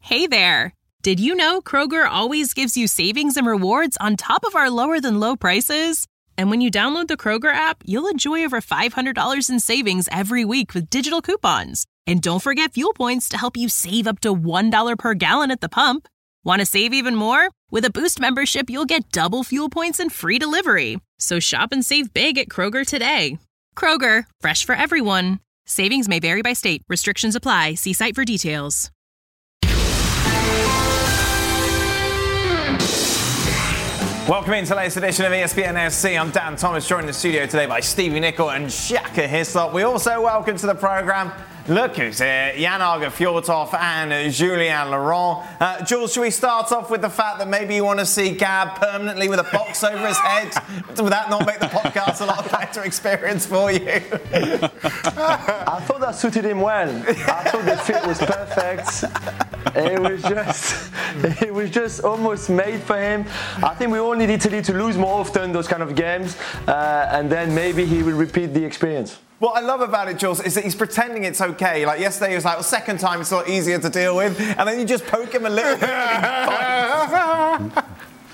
Hey there! Did you know Kroger always gives you savings and rewards on top of our lower-than-low prices? And when you download the Kroger app, you'll enjoy over $500 in savings every week with digital coupons. And don't forget fuel points to help you save up to $1 per gallon at the pump. Want to save even more? With a Boost membership, you'll get double fuel points and free delivery. So shop and save big at Kroger today. Kroger, fresh for everyone. Savings may vary by state. Restrictions apply. See site for details. Welcome into the latest edition of ESPN SC. I'm Dan Thomas, joined in the studio today by Stevie Nicol and Shaka Hislop. We also welcome to the programme, look who's here, Jan Åge Fjørtoft and Julien Laurent. Jules, should we start off with the fact that maybe you want to see Gab permanently with a box over his head? Would that not make the podcast a lot better experience for you? I thought that suited him well. I thought the fit was perfect. It was just almost made for him. I think we all need Italy to lose more often those kind of games, and then maybe he will repeat the experience. What I love about it, Jules, is that he's pretending it's okay. Like yesterday, he was like, well, second time it's a lot easier to deal with, and then you just poke him a little bit and he bites.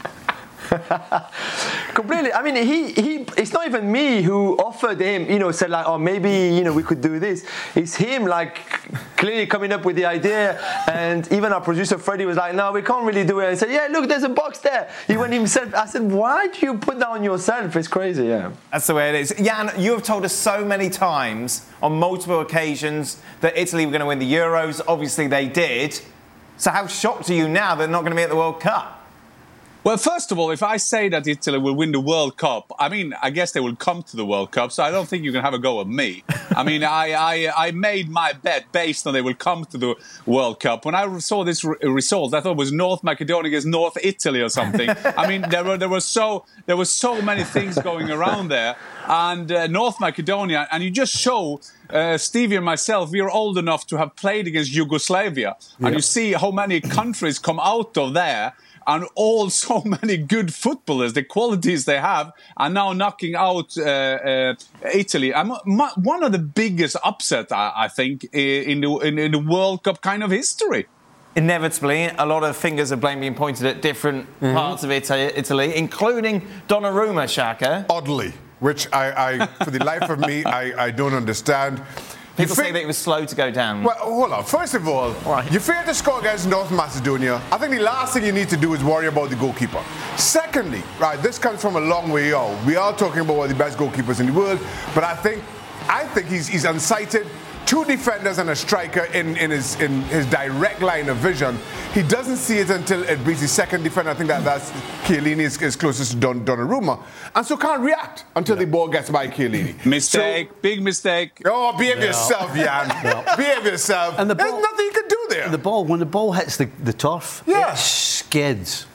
Completely. I mean, it's not even me who offered him, said like, oh, maybe, we could do this. It's him, like, clearly coming up with the idea. And even our producer, Freddie, was like, no, we can't really do it. And he said, yeah, look, there's a box there. He went himself. I said, why do you put that on yourself? It's crazy, yeah. That's the way it is. Jan, you have told us so many times on multiple occasions that Italy were going to win the Euros. Obviously, they did. So how shocked are you now they're not going to be at the World Cup? Well, first of all, if I say that Italy will win the World Cup, I mean, I guess they will come to the World Cup, so I don't think you can have a go at me. I mean, I made my bet based on they will come to the World Cup. When I saw this result, I thought it was North Macedonia against North Italy or something. I mean, there were so many things going around there. And North Macedonia, and you just show Stevie and myself, we are old enough to have played against Yugoslavia. Yeah. And you see how many countries come out of there. And all so many good footballers, the qualities they have, are now knocking out Italy. One of the biggest upsets, I think, in the World Cup kind of history. Inevitably, a lot of fingers of blame being pointed at different parts of Italy, including Donnarumma, Shaka. Oddly, which I for the life of me, I don't understand. People say that it was slow to go down. Well, hold on. First of all, you failed to score against North Macedonia. I think the last thing you need to do is worry about the goalkeeper. Secondly, this comes from a long way out. We are talking about one of the best goalkeepers in the world, but I think he's unsighted. Two defenders and a striker in his direct line of vision. He doesn't see it until it beats the second defender. I think that's Chiellini is closest to Donnarumma. And so can't react until the ball gets by Chiellini. Big mistake. Oh, behave yourself, Jan. Behave yourself. And there's nothing you can do there. When the ball hits the turf, it skids.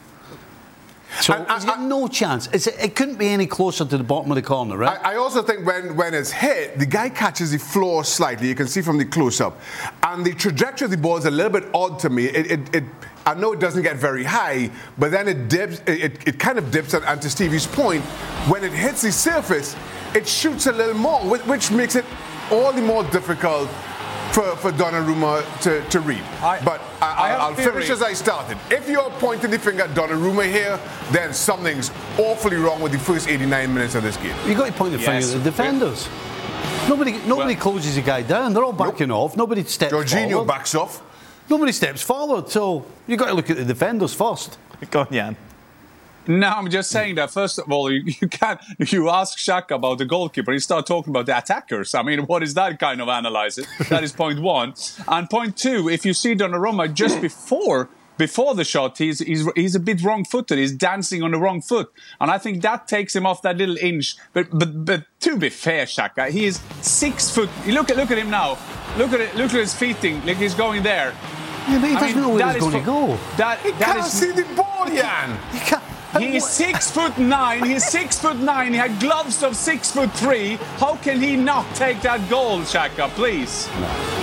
So he's got no chance. It couldn't be any closer to the bottom of the corner, right? I also think when it's hit, the guy catches the floor slightly. You can see from the close-up. And the trajectory of the ball is a little bit odd to me. I know it doesn't get very high, but then it dips. It kind of dips. And to Stevie's point, when it hits the surface, it shoots a little more, which makes it all the more difficult for Donnarumma to read. I'll finish as I started. If you're pointing the finger at Donnarumma here, then something's awfully wrong with the first 89 minutes of this game. You've got to point the finger at the defenders. Nobody closes the guy down. They're all backing off. Nobody steps forward. Jorginho backs off. Nobody steps forward. So you've got to look at the defenders first. Go on, Jan. No, I'm just saying that, first of all, you ask Shaka about the goalkeeper, you start talking about the attackers. I mean, what is that kind of analysis? That is point one. And point two, if you see Donnarumma just before the shot, he's a bit wrong-footed. He's dancing on the wrong foot. And I think that takes him off that little inch. But to be fair, Shaka, he is 6 foot. Look at him now. Look at his feeting. Like he's going there. Yeah, but he doesn't know where he's going to go. He can't see the ball, Jan. He's 6'9". He's 6'9". He had gloves of 6'3". How can he not take that goal, Shaka? Please.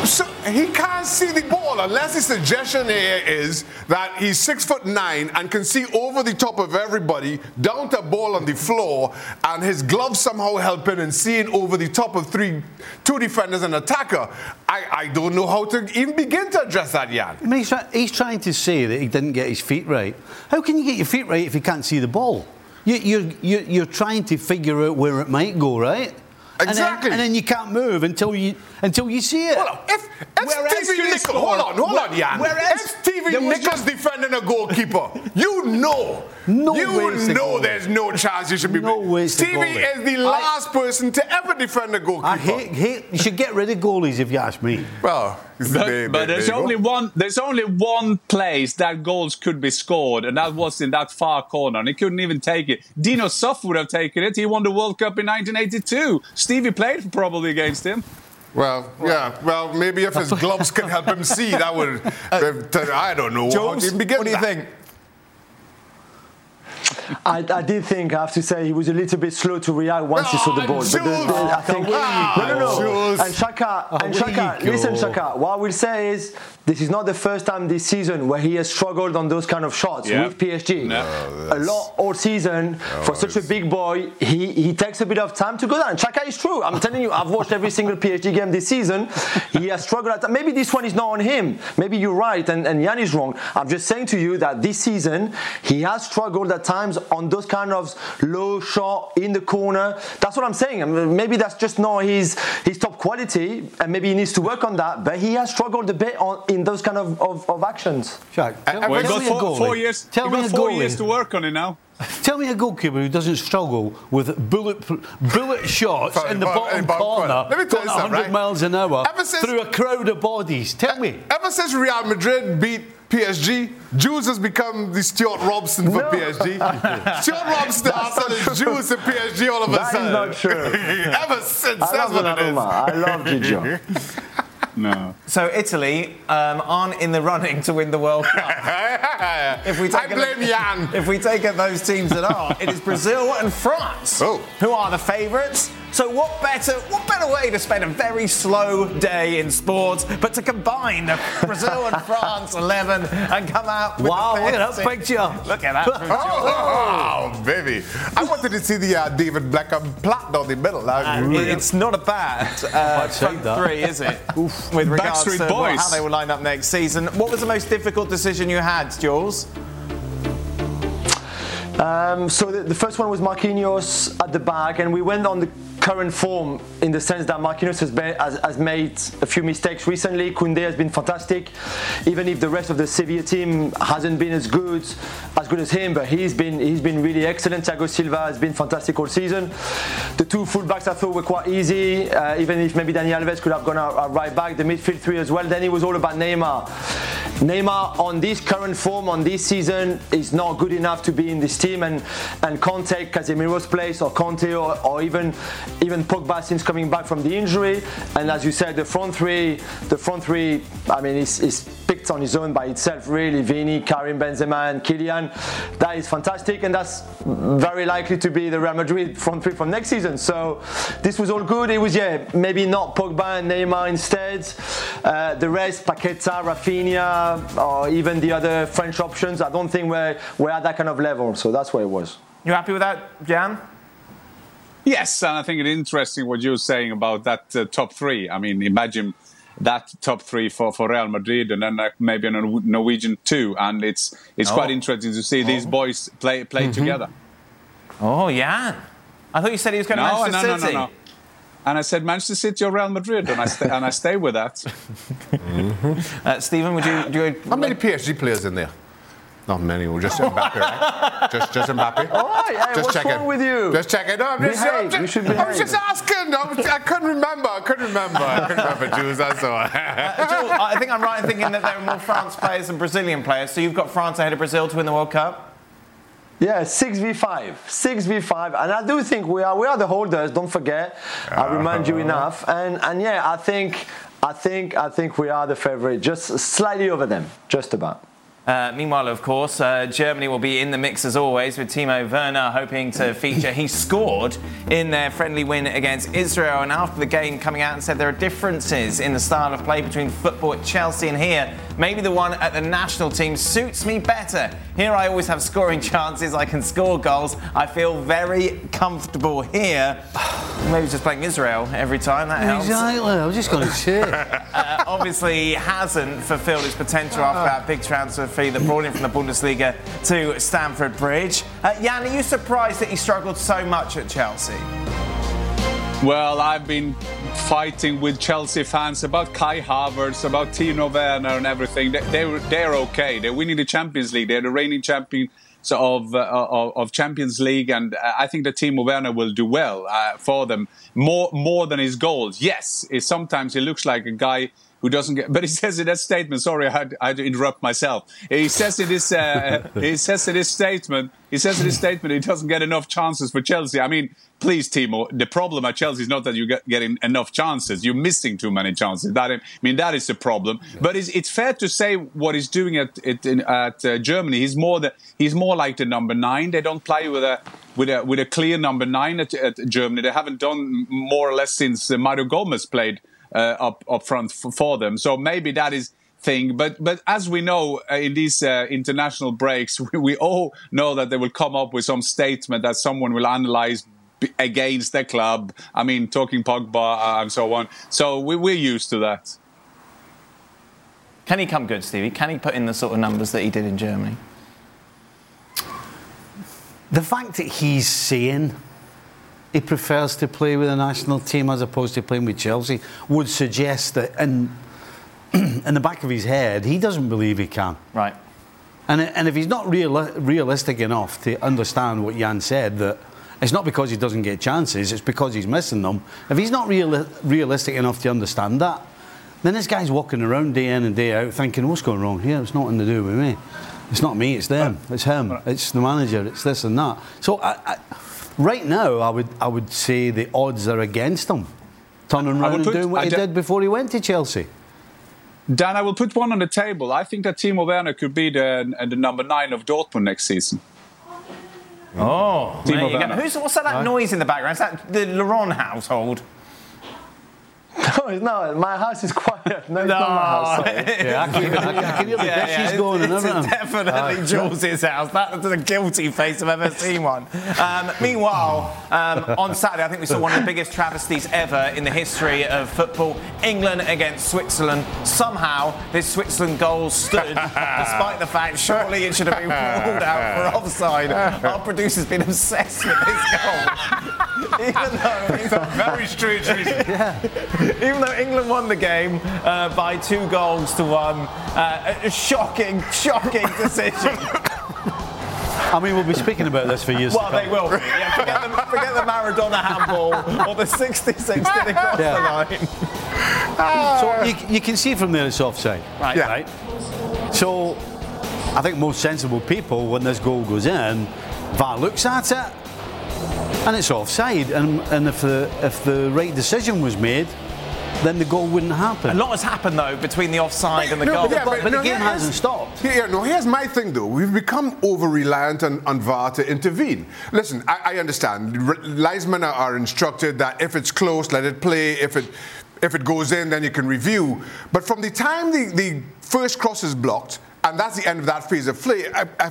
So he can't see the ball unless his suggestion here is that he's 6'9" and can see over the top of everybody down to a ball on the floor, and his gloves somehow helping and seeing over the top of two defenders and attacker. I don't know how to even begin to address that, Jan. I mean, he's trying to say that he didn't get his feet right. How can you get your feet right if you can't see the ball? You're trying to figure out where it might go, right? Exactly. And then you can't move until you see it. Well, if Stevie Nichols, hold on, Jan. If Stevie Nichols defending a goalkeeper, you know there's no chance you should be. Stevie is the last person to ever defend a goalkeeper. I hate. You should get rid of goalies if you ask me. Well, but there's only one place that goals could be scored, and that was in that far corner, and he couldn't even take it. Dino Sof would have taken it. He won the World Cup in 1982. Stevie played probably against him. Well, yeah. Well, maybe if his gloves can help him see, that would. I don't know. Jules, what do you think? I did think, I have to say, he was a little bit slow to react once he saw the ball. I think, no. And Xhaka, listen, Xhaka, what I will say is, this is not the first time this season where he has struggled on those kind of shots with PSG. A lot all season. For such a big boy, he takes a bit of time to go down. And Xhaka is true. I'm telling you, I've watched every single PSG game this season. He has struggled. Maybe this one is not on him. Maybe you're right and Jan is wrong. I'm just saying to you that this season, he has struggled at times on those kind of low shot in the corner. That's what I'm saying. I mean, maybe that's just not his top quality, and maybe he needs to work on that. But he has struggled a bit in those kind of actions. Jack, he got 4 years. He got 4 years to work on it now. Tell me a goalkeeper who doesn't struggle with bullet shots in the bottom corner, Let me tell you going 100 miles an hour through a crowd of bodies. Tell me. Ever since Real Madrid beat PSG, Jules has become the Stuart Robson for PSG. Stuart Robson after Jules at PSG all of a sudden. That is not true. Ever since, that's what it is. I love Gigio. No. So Italy aren't in the running to win the World Cup. I blame Jan. If we take out those teams that are, it is Brazil and France who are the favourites. So what better way to spend a very slow day in sports but to combine the Brazil and France 11 and come out with look at that picture. Look at that. Oh, baby. I wanted to see the David Beckham plot down the middle. It's not a bad front three, is it? With regards to how they will line up next season. What was the most difficult decision you had, Jules? So the first one was Marquinhos at the back, and we went on the current form in the sense that Marquinhos has made a few mistakes recently. Koundé has been fantastic, even if the rest of the Sevilla team hasn't been as good as him, but he's been really excellent. Thiago Silva has been fantastic all season. The two fullbacks I thought were quite easy, even if maybe Dani Alves could have gone out right back. The midfield three as well. Then it was all about Neymar. Neymar on this current form on this season is not good enough to be in this team and can't take Casemiro's place or Conte or even Pogba since coming back from the injury. And as you said, the front three, I mean, is picked on his own by itself, really. Vini, Karim Benzema and Kylian. That is fantastic, and that's very likely to be the Real Madrid front three from next season. So this was all good. It was, maybe not Pogba and Neymar instead. The rest, Paqueta, Rafinha, or even the other French options, I don't think we're at that kind of level. So that's what it was. You happy with that, Jan? Yes, and I think it's interesting what you're saying about that top three. I mean, imagine that top three for Real Madrid, and then maybe a Norwegian too. And it's quite interesting to see these boys play together. Oh, Jan. I thought you said he was going to Manchester City. No. And I said Manchester City or Real Madrid, and I stay with that. Stephen, would you? How many PSG players in there? Not many. We're just Mbappe, right? Just Mbappe. All right. Just what's checking. wrong with you? Just checking. No, I was just asking. I couldn't remember. Jules, that's all. Jules, I think I'm right in thinking that there are more France players than Brazilian players. So you've got France ahead of Brazil to win the World Cup? Yeah, 6v5, and I do think we are the holders. Don't forget, I remind you enough, and yeah, I think we are the favorite, just slightly over them, just about. Meanwhile, of course, Germany will be in the mix as always, with Timo Werner hoping to feature. He scored in their friendly win against Israel, and after the game coming out and said there are differences in the style of play between football at Chelsea and here. Maybe the one at the national team suits me better. Here I always have scoring chances, I can score goals. I feel very comfortable here. Maybe just playing Israel every time, that helps. Exactly, I was just going to say. Obviously, he hasn't fulfilled his potential after that big transfer fee that brought him from the Bundesliga to Stamford Bridge. Jan, are you surprised that he struggled so much at Chelsea? Well, I've been fighting with Chelsea fans about Kai Havertz, about Timo Werner and everything. They're okay. They're winning the Champions League. They're the reigning champions of Champions League, and I think that Timo Werner will do well for them more than his goals. Yes, sometimes he looks like a guy who doesn't get. But he says in that statement. Sorry, I had to interrupt myself. He says in this statement he doesn't get enough chances for Chelsea. I mean, please, Timo. The problem at Chelsea is not that you're getting enough chances. You're missing too many chances. That is the problem. But it's fair to say what he's doing at Germany. He's more like the number 9. They don't play with a clear number 9 at Germany. They haven't done more or less since Mario Gomez played up front for them. So maybe that is thing. But as we know, in these international breaks, we all know that they will come up with some statement that someone will analyse against the club. I mean, talking Pogba and so on. So we're used to that. Can he come good, Stevie? Can he put in the sort of numbers that he did in Germany? The fact that he's saying he prefers to play with the national team as opposed to playing with Chelsea would suggest that in the back of his head, he doesn't believe he can. Right. And if he's not realistic enough to understand what Jan said, that it's not because he doesn't get chances, it's because he's missing them. If he's not realistic enough to understand that, then this guy's walking around day in and day out thinking, what's going wrong here? It's nothing to do with me. It's not me, it's them. It's him. It's the manager. It's this and that. So right now, I would say the odds are against him turning around and doing what he did before he went to Chelsea. Dan, I will put one on the table. I think that Timo Werner could be the number 9 of Dortmund next season. Oh, there you go. What's that noise in the background? Is that the Laurent household? No, it's not. My house is quiet. No, it's not my house. Yeah, I can hear the dishes going and everything. It's definitely Jules' house. That's a guilty face I've ever seen one. Meanwhile, on Saturday, I think we saw one of the biggest travesties ever in the history of football. England against Switzerland. Somehow, this Switzerland goal stood, despite the fact surely it should have been ruled out for offside. Our producer's been obsessed with this goal. Even though very strange reason. Even though England won the game by 2 goals to 1, a shocking decision. I mean, we'll be speaking about this for years to come. Well, they will. Yeah, forget the Maradona handball or the 66 did across the line. So you can see from there it's offside. Right? So I think most sensible people, when this goal goes in, VAR looks at it and it's offside. And if the right decision was made, then the goal wouldn't happen. A lot has happened, though, between the offside and the goal. But the game hasn't stopped. Here's my thing, though. We've become over-reliant on VAR to intervene. Listen, I understand. Linesmen are instructed that if it's close, let it play. If it goes in, then you can review. But from the time the first cross is blocked, and that's the end of that phase of play,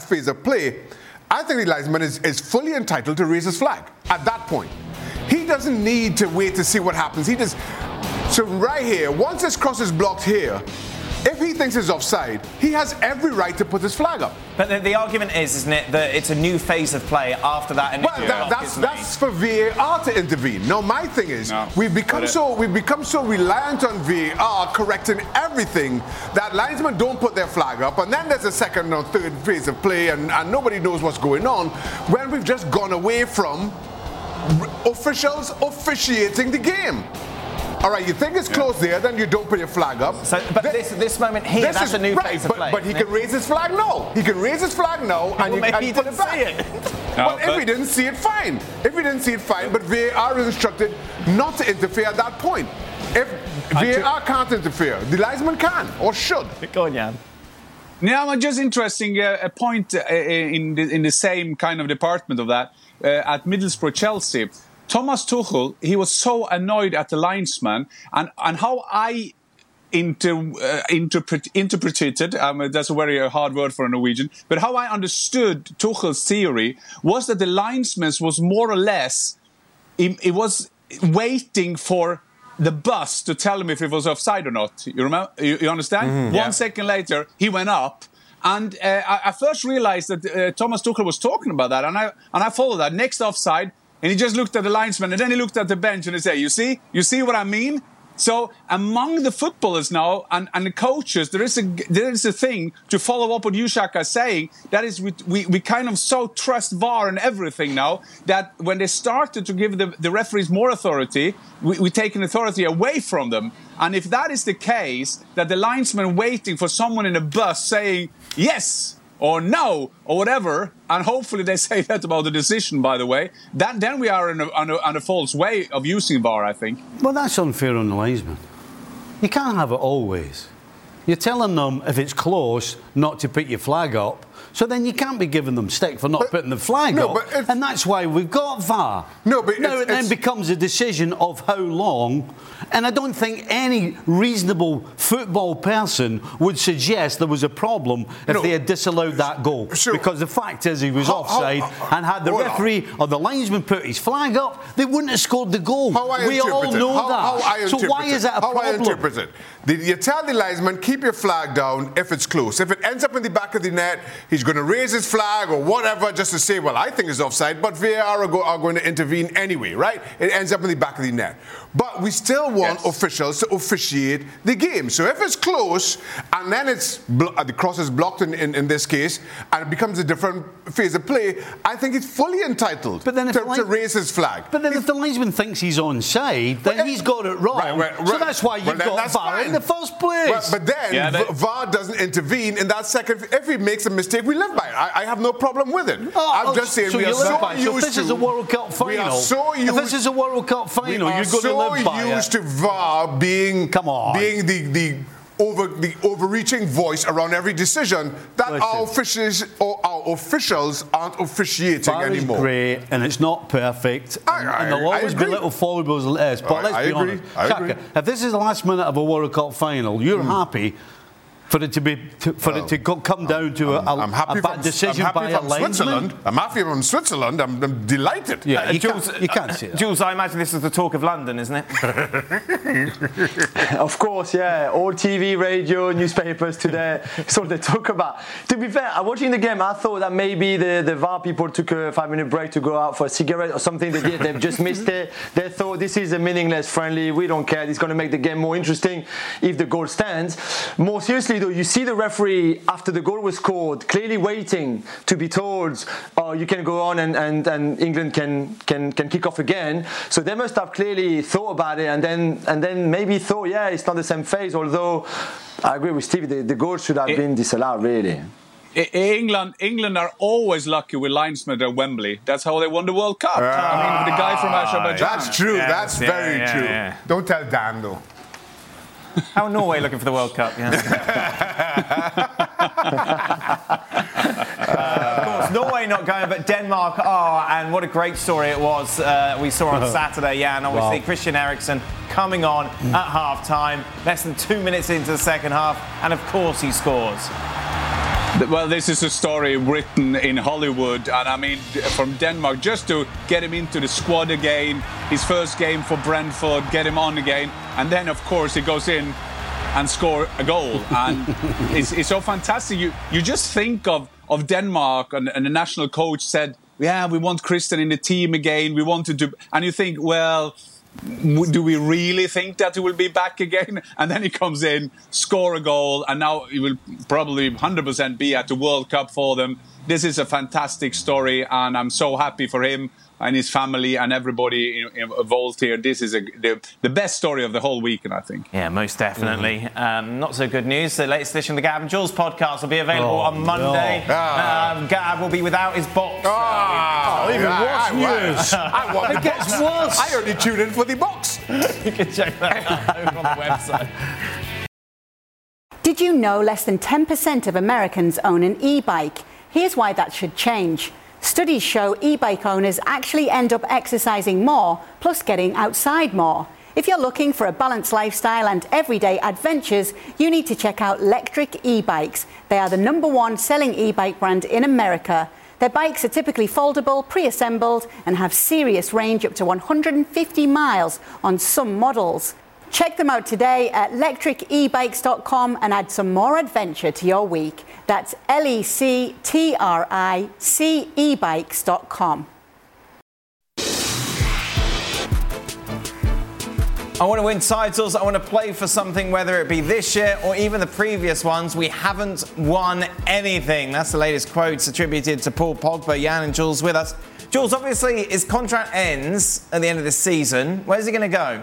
I think the linesman is fully entitled to raise his flag at that point. He doesn't need to wait to see what happens. So right here, once this cross is blocked here, if he thinks it's offside, he has every right to put his flag up. But the argument is, isn't it, that it's a new phase of play after that initial that's for VAR to intervene. No, my thing is, we've become so reliant on VAR correcting everything that linesmen don't put their flag up, and then there's a second or third phase of play, and nobody knows what's going on, when we've just gone away from officials officiating the game. All right, you think it's close there, then you don't put your flag up. So, but this moment here, that's a new phase of play. But he can raise his flag now. He can raise his flag now, and you can put it back. Well, if he didn't see it, fine. If he didn't see it, fine. But VAR is instructed not to interfere at that point. If VAR can't interfere, the linesman can or should. Go on, Jan. Now, just interesting a point in the same kind of department of that at Middlesbrough, Chelsea. Thomas Tuchel, he was so annoyed at the linesman and how I interpreted, that's a very hard word for a Norwegian, but how I understood Tuchel's theory was that the linesman was more or less, it was waiting for the bus to tell him if it was offside or not. You remember? You understand? Mm-hmm. 1 second later, he went up. And I first realized that Thomas Tuchel was talking about that, and I followed that. Next offside, and he just looked at the linesman, and then he looked at the bench, and he said, "You see what I mean?" So among the footballers now and the coaches, there is a thing to follow up what you, Shaka, is saying. That is, we kind of so trust VAR and everything now that when they started to give the referees more authority, we take an authority away from them. And if that is the case, that the linesman waiting for someone in a bus saying yes or no or whatever, and hopefully they say that about the decision, by the way, then we are on a false way of using VAR, I think. Well, that's unfair on the linesman. You can't have it always. You're telling them, if it's close, not to put your flag up, so then you can't be giving them stick for not putting the flag up. And that's why we've got VAR. No, but now it then becomes a decision of how long, and I don't think any reasonable football person would suggest there was a problem if they had disallowed that goal. Sure. Because the fact is he was offside, and had the referee or the linesman put his flag up, they wouldn't have scored the goal. We all know that. So why is that a problem? How I interpret it. You tell the linesman, keep your flag down if it's close. If it ends up in the back of the net, he's going to raise his flag or whatever just to say, well, I think it's offside, but VAR are going to intervene anyway, right? It ends up in the back of the net. But we still want officials to officiate the game. So if it's close and then the cross is blocked in this case and it becomes a different phase of play, I think he's fully entitled to raise his flag. But then if the linesman thinks he's onside, then he's got it wrong. Right. So that's why you've got VAR in the first place. But then VAR doesn't intervene in that second. If he makes a mistake, we live by it. I have no problem with it. I'm just saying we are so used to... So if this is a World Cup final, if this is a World Cup final, you're going to live by it. Used to VAR being the overreaching voice around every decision that our officials aren't officiating VAR anymore. Is great, and it's not perfect, and there'll always be little foibles. But let's be honest, Shaka, if this is the last minute of a World Cup final, you're happy for it to come down to a bad decision by a linesman? I'm happy from Switzerland. I'm delighted. Yeah, you can't say that. Jules, I imagine this is the talk of London, isn't it? Of course, yeah. All TV, radio, newspapers today, it's all they talk about. To be fair, watching the game, I thought that maybe the VAR people took a 5-minute break to go out for a cigarette or something. They did. They've just missed it. They thought this is a meaningless friendly. We don't care. It's going to make the game more interesting if the goal stands. More seriously, though, you see the referee after the goal was scored, clearly waiting to be told, "Oh, you can go on and England can kick off again." So they must have clearly thought about it and then maybe thought, yeah, it's not the same phase. Although I agree with Stevie, the goal should have been disallowed, really. England are always lucky with linesmen at Wembley. That's how they won the World Cup. I mean, the guy from Azerbaijan. That's true. That's very true. Yeah. Don't tell Dan, though. How Norway looking for the World Cup? Yeah. Of course, Norway not going, but Denmark are, and what a great story it was we saw on Saturday, and obviously Christian Eriksen coming on at half-time, less than 2 minutes into the second half, and of course he scores. Well, this is a story written in Hollywood, and I mean, from Denmark, just to get him into the squad again, his first game for Brentford, get him on again, and then, of course, he goes in and score a goal, and it's so fantastic. You just think of Denmark, and the national coach said, yeah, we want Christian in the team again, we want to do, and you think, well, do we really think that he will be back again? And then he comes in, score a goal, and now he will probably 100% be at the World Cup for them. This is a fantastic story, and I'm so happy for him and his family and everybody involved here. This is the best story of the whole weekend, I think. Yeah, most definitely. Not so good news. The latest edition of the Gab and Jules podcast will be available on Monday. No. Gab will be without his box. Even worse news. It gets worse. I only tune in for the box. You can check that out on the website. Did you know less than 10% of Americans own an e-bike? Here's why that should change. Studies show e-bike owners actually end up exercising more, plus getting outside more. If you're looking for a balanced lifestyle and everyday adventures, you need to check out Lectric e-bikes. They are the #1 selling e-bike brand in America. Their bikes are typically foldable, pre-assembled, and have serious range up to 150 miles on some models. Check them out today at lectricebikes.com and add some more adventure to your week. That's lectricebikes.com. I want to win titles, I want to play for something, whether it be this year or even the previous ones. We haven't won anything. That's the latest quotes attributed to Paul Pogba. Jan and Jules with us. Jules, obviously his contract ends at the end of the season. Where's he going to go?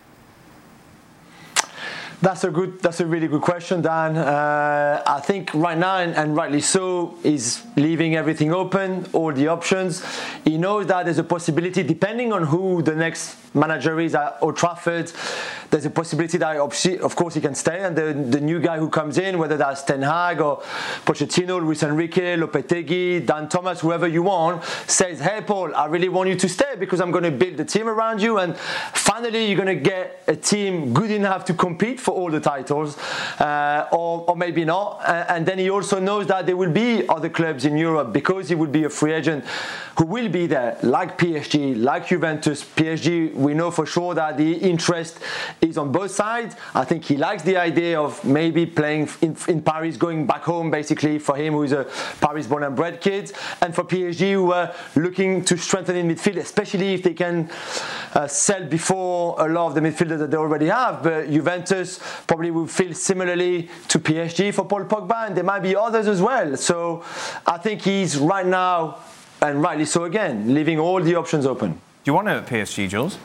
That's a really good question, Dan. I think right now, and rightly so, he's leaving everything open, all the options. He knows that there's a possibility, depending on who the next manager is at Old Trafford, there's a possibility that, of course, he can stay. And the new guy who comes in, whether that's Ten Hag or Pochettino, Luis Enrique, Lopetegui, Dan Thomas, whoever you want, says, hey, Paul, I really want you to stay because I'm going to build the team around you. And finally, you're going to get a team good enough to compete for all the titles, or maybe not. And then he also knows that there will be other clubs in Europe, because he will be a free agent, who will be there, like PSG, like Juventus. PSG, we know for sure that the interest is on both sides. I think he likes the idea of maybe playing in Paris, going back home, basically, for him, who is a Paris-born and bred kid. And for PSG, who are looking to strengthen in midfield, especially if they can sell before a lot of the midfielders that they already have. But Juventus probably will feel similarly to PSG for Paul Pogba, and there might be others as well. So I think he's right now, and rightly so again, leaving all the options open. Do you want him at PSG, Jules?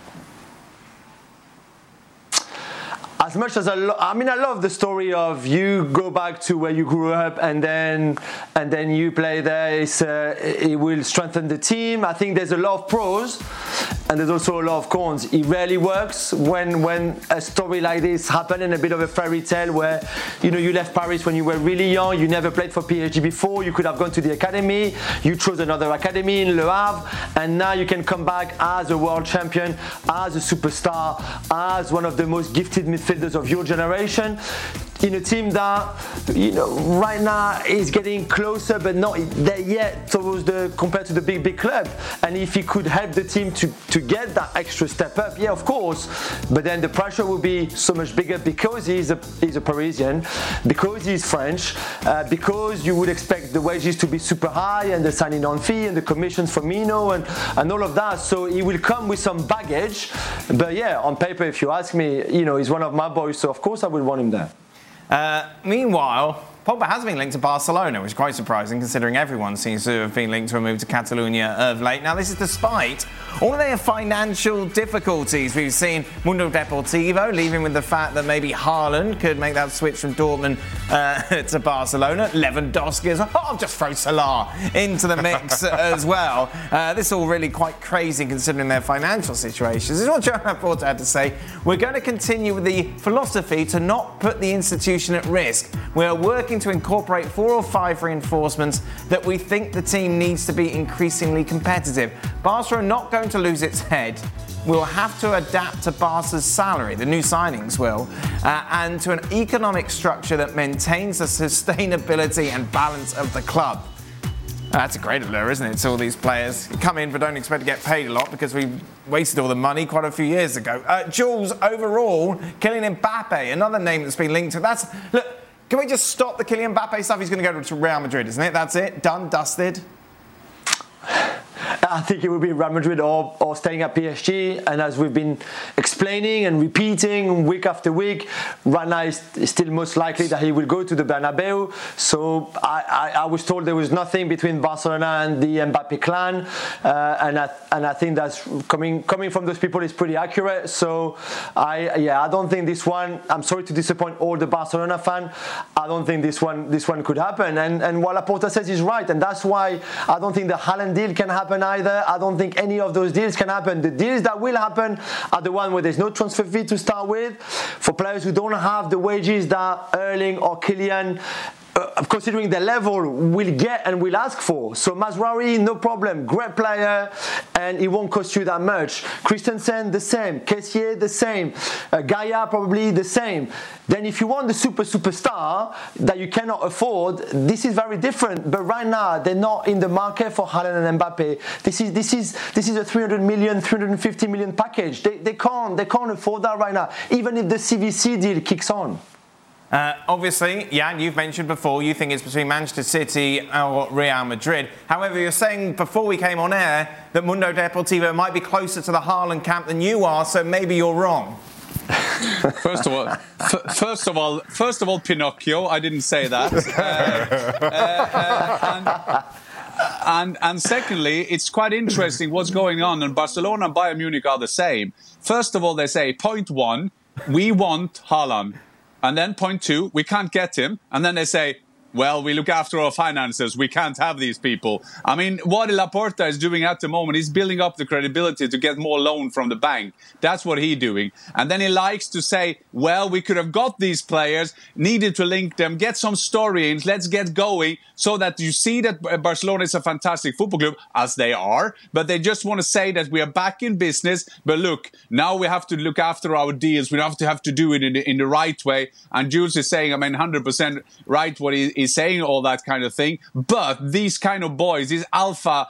As much as I love the story of you go back to where you grew up and then you play there. It will strengthen the team. I think there's a lot of pros and there's also a lot of cons. It rarely works when a story like this happens, in a bit of a fairy tale where you left Paris when you were really young. You never played for PSG before. You could have gone to the academy. You chose another academy in Le Havre, and now you can come back as a world champion, as a superstar, as one of the most gifted midfielders of your generation, in a team that right now is getting closer but not there yet compared to the big club. And if he could help the team to get that extra step up, yeah, of course, but then the pressure will be so much bigger because he's a Parisian, because he's French, because you would expect the wages to be super high and the signing on fee and the commissions for Mino and all of that. So he will come with some baggage. But yeah, on paper, if you ask me, he's one of my boys, so of course I would want him there. Meanwhile, Pogba has been linked to Barcelona, which is quite surprising considering everyone seems to have been linked to a move to Catalonia of late. Now, this is despite all of their financial difficulties. We've seen Mundo Deportivo leaving with the fact that maybe Haaland could make that switch from Dortmund to Barcelona. Lewandowski as well. I'll just throw Salah into the mix as well. This is all really quite crazy considering their financial situations. This is what Joan Laporta had to say. We're going to continue with the philosophy to not put the institution at risk. We are working to incorporate 4 or 5 reinforcements that we think the team needs to be increasingly competitive. Barca are not going to lose its head. We'll have to adapt to Barca's salary, the new signings will, and to an economic structure that maintains the sustainability and balance of the club. That's a great allure, isn't it? To all these players come in but don't expect to get paid a lot because we wasted all the money quite a few years ago. Jules, overall, Kylian Mbappe, another name that's been linked to. Look, can we just stop the Kylian Mbappe stuff? He's going to go to Real Madrid, isn't it? That's it? Done, dusted? I think it will be Real Madrid or staying at PSG. And as we've been explaining and repeating week after week, right now it's still most likely that he will go to the Bernabeu. So I was told there was nothing between Barcelona and the Mbappe clan, and I think that's coming from those people is pretty accurate. So I don't think this one. I'm sorry to disappoint all the Barcelona fan. I don't think this one could happen. And what Laporta says is right, and that's why I don't think the Haaland deal can happen either. either. I don't think any of those deals can happen. The deals that will happen are the one where there's no transfer fee to start with, for players who don't have the wages that Erling or Kylian, considering their level, will get and will ask for. So Mazraoui, no problem, great player, and it won't cost you that much. Christensen, the same. Kessié, the same. Gaia, probably the same. Then if you want the superstar that you cannot afford, this is very different. But right now, they're not in the market for Haaland and Mbappe. This is a 300 million, 350 million package. They can't afford that right now, even if the CVC deal kicks on. Obviously, Jan, you've mentioned before you think it's between Manchester City or Real Madrid. However, you're saying before we came on air that Mundo Deportivo might be closer to the Haaland camp than you are, so maybe you're wrong. First of all, Pinocchio. I didn't say that. And secondly, it's quite interesting what's going on. And Barcelona and Bayern Munich are the same. First of all, they say, point one, we want Haaland. And then point two, we can't get him. And then they say, well, we look after our finances. We can't have these people. I mean, what Laporta is doing at the moment, he's building up the credibility to get more loan from the bank. That's what he's doing. And then he likes to say, well, we could have got these players, needed to link them, get some story in, let's get going, so that you see that Barcelona is a fantastic football club, as they are. But they just want to say that we are back in business. But look, now we have to look after our deals. We have to do it in the right way. And Jules is saying, 100% right what he's saying, all that kind of thing. But these kind of boys, these alpha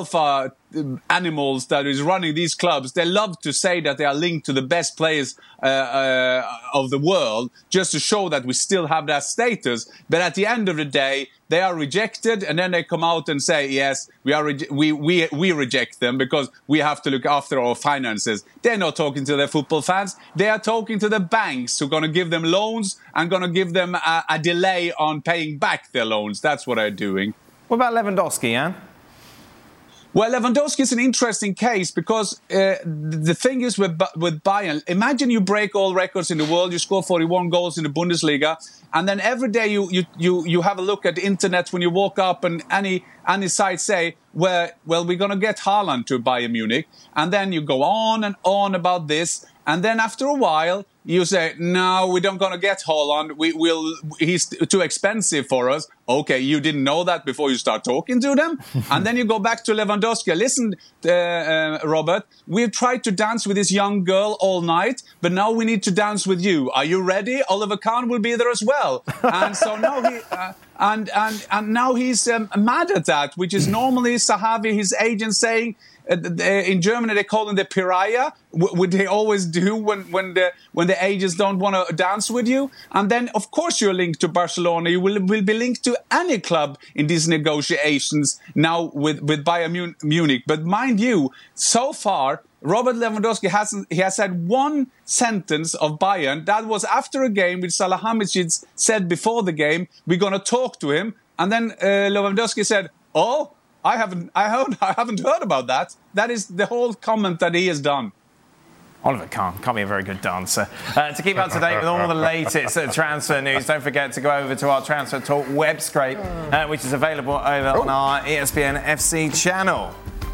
animals that is running these clubs, they love to say that they are linked to the best players of the world, just to show that we still have that status. But at the end of the day, they are rejected, and then they come out and say, yes, we reject them because we have to look after our finances. They're not talking to their football fans. They are talking to the banks who are going to give them loans and going to give them a delay on paying back their loans. That's what they're doing. What about Lewandowski, Jan? Well, Lewandowski is an interesting case because the thing is with Bayern, imagine you break all records in the world, you score 41 goals in the Bundesliga, and then every day you have a look at the internet when you walk up and any site say, well, we're going to get Haaland to Bayern Munich, and then you go on and on about this, and then after a while, you say, no, we don't going to get Haaland. He's too expensive for us. Okay, you didn't know that before you start talking to them. And then you go back to Lewandowski. Listen, Robert, we've tried to dance with this young girl all night, but now we need to dance with you. Are you ready? Oliver Kahn will be there as well. And so now now he's mad at that, which is normally Sahavi, his agent, saying, in Germany they call him the pariah, which they always do when the agents don't want to dance with you. And then of course you're linked to Barcelona. You will be linked to any club in these negotiations now with Bayern Munich. But mind you, so far Robert Lewandowski has had one sentence of Bayern. That was after a game which Salihamidzic said before the game, we're going to talk to him. And then Lewandowski said, oh, I haven't heard about that. That is the whole comment that he has done. Oliver Kahn can't be a very good dancer. To keep up to date with all the latest transfer news, don't forget to go over to our Transfer Talk web scrape, which is available over on our ESPN FC channel.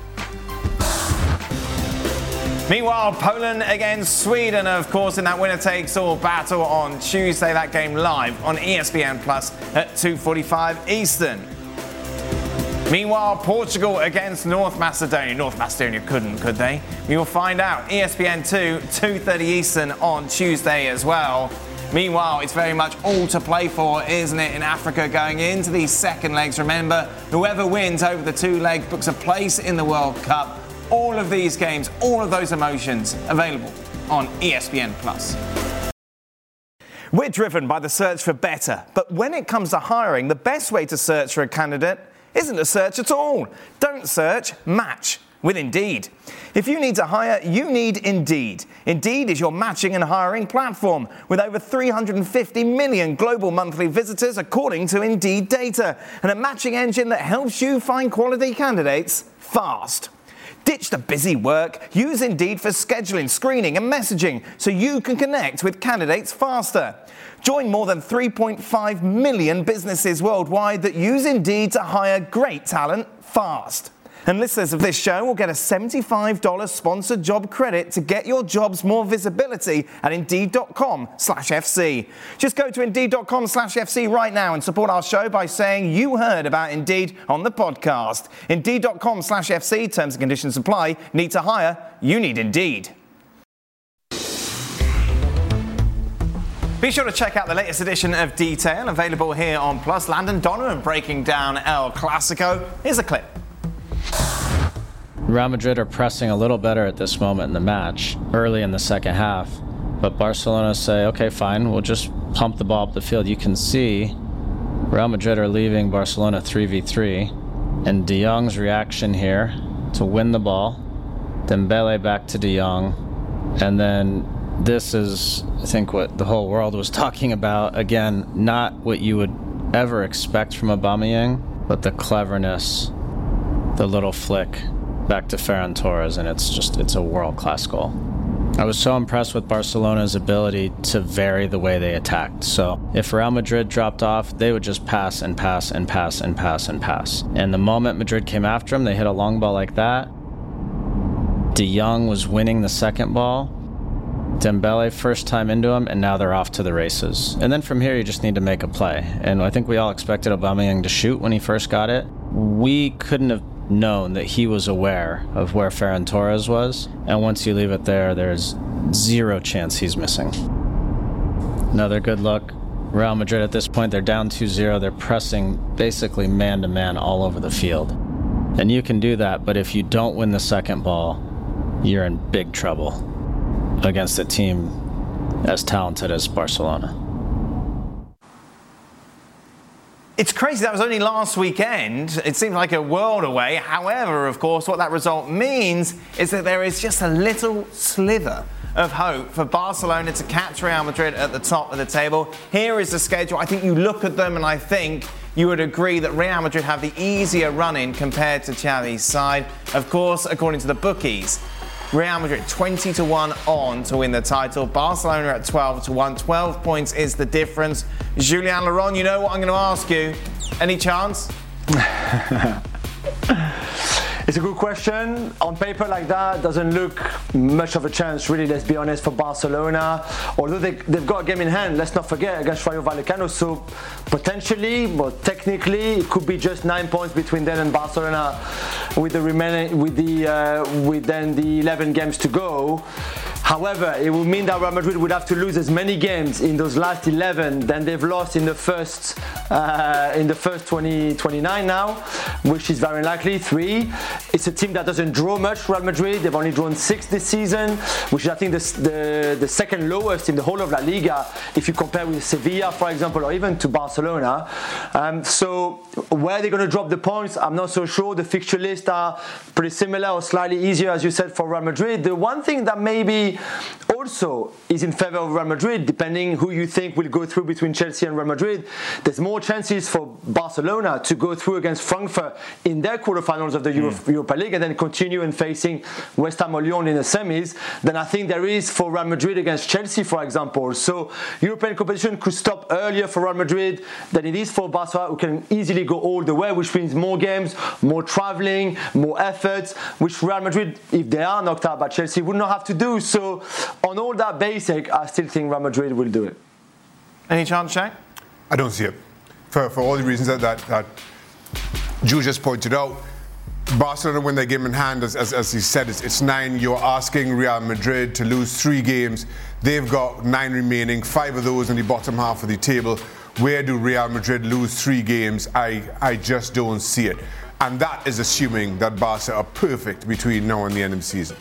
Meanwhile, Poland against Sweden, of course, in that winner-takes-all battle on Tuesday. That game live on ESPN Plus at 2:45 Eastern. Meanwhile, Portugal against North Macedonia. North Macedonia couldn't, could they? We will find out. ESPN 2, 2:30 Eastern on Tuesday as well. Meanwhile, it's very much all to play for, isn't it, in Africa going into these second legs. Remember, whoever wins over the two legs books a place in the World Cup. All of these games, all of those emotions available on ESPN Plus. We're driven by the search for better, but when it comes to hiring, the best way to search for a candidate isn't to search at all. Don't search, match with Indeed. If you need to hire, you need Indeed. Indeed is your matching and hiring platform with over 350 million global monthly visitors according to Indeed data, and a matching engine that helps you find quality candidates fast. Ditch the busy work. Use Indeed for scheduling, screening and messaging so you can connect with candidates faster. Join more than 3.5 million businesses worldwide that use Indeed to hire great talent fast. And listeners of this show will get a $75 sponsored job credit to get your jobs more visibility at Indeed.com/FC. Just go to Indeed.com/FC right now and support our show by saying you heard about Indeed on the podcast. Indeed.com/FC, terms and conditions apply. Need to hire? You need Indeed. Be sure to check out the latest edition of Detail, available here on Plus. Landon Donovan breaking down El Clasico. Here's a clip. Real Madrid are pressing a little better at this moment in the match, early in the second half. But Barcelona say, okay, fine, we'll just pump the ball up the field. You can see Real Madrid are leaving Barcelona 3v3. And De Jong's reaction here to win the ball. Dembele back to De Jong. And then this is, I think, what the whole world was talking about. Again, not what you would ever expect from Aubameyang, but the cleverness, the little flick back to Ferran Torres, and it's a world-class goal. I was so impressed with Barcelona's ability to vary the way they attacked. So if Real Madrid dropped off, they would just pass and pass and pass and pass and pass. And the moment Madrid came after them, they hit a long ball like that. De Jong was winning the second ball. Dembele first time into him, and now they're off to the races. And then from here, you just need to make a play. And I think we all expected Aubameyang to shoot when he first got it. We couldn't have known that he was aware of where Ferran Torres was, and once you leave it there, there's zero chance he's missing. Another good look. Real Madrid at this point, they're down 2-0. They're pressing basically man-to-man all over the field. And you can do that, but if you don't win the second ball, you're in big trouble against a team as talented as Barcelona. It's crazy, that was only last weekend. It seems like a world away. However, of course, what that result means is that there is just a little sliver of hope for Barcelona to catch Real Madrid at the top of the table. Here is the schedule. I think you look at them and I think you would agree that Real Madrid have the easier run-in compared to Xavi's side. Of course, according to the bookies, Real Madrid 20-1 on to win the title. Barcelona at 12-1. 12 points is the difference. Julian Laurent, you know what I'm going to ask you. Any chance? It's a good question. On paper like that, doesn't look much of a chance, really, let's be honest, for Barcelona. Although they've got a game in hand, let's not forget, against Rayo Vallecano. So potentially, but technically, it could be just 9 points between them and Barcelona with the then the 11 games to go. However, it would mean that Real Madrid would have to lose as many games in those last 11 than they've lost in the first 29 now, which is very likely 3. It's a team that doesn't draw much, Real Madrid. They've only drawn 6 this season, which is, I think, the second lowest in the whole of La Liga if you compare with Sevilla, for example, or even to Barcelona. So where they're going to drop the points, I'm not so sure. The fixture lists are pretty similar or slightly easier, as you said, for Real Madrid. The one thing that maybe also is in favor of Real Madrid, depending who you think will go through between Chelsea and Real Madrid, there's more chances for Barcelona to go through against Frankfurt in their quarterfinals of the Europa League and then continue in facing West Ham or Lyon in the semis than I think there is for Real Madrid against Chelsea, for example. So European competition could stop earlier for Real Madrid than it is for Barcelona, who can easily go all the way, which means more games, more travelling, more efforts, which Real Madrid, if they are knocked out by Chelsea, would not have to do. So on all that basic, I still think Real Madrid will do it. Any chance, Shaq? I don't see it. For all the reasons that Drew just pointed out. Barcelona win their game in hand, as he said, it's 9. You're asking Real Madrid to lose 3 games. They've got 9 remaining, 5 of those in the bottom half of the table. Where do Real Madrid lose 3 games? I just don't see it. And that is assuming that Barca are perfect between now and the end of the season.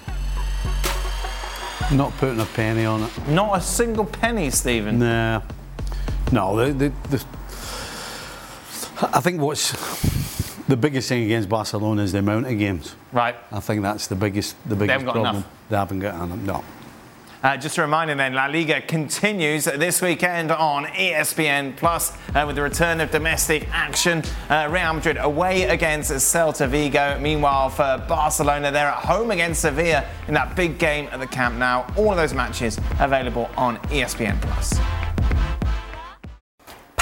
Not putting a penny on it. Not a single penny, Stephen. Nah. No, I think what's the biggest thing against Barcelona is the amount of games. Right. I think that's the biggest They haven't got problem. enough. They haven't got enough. No. Just a reminder then, La Liga continues this weekend on ESPN Plus with the return of domestic action. Real Madrid away against Celta Vigo. Meanwhile, for Barcelona, they're at home against Sevilla in that big game at the Camp Nou. All of those matches available on ESPN Plus.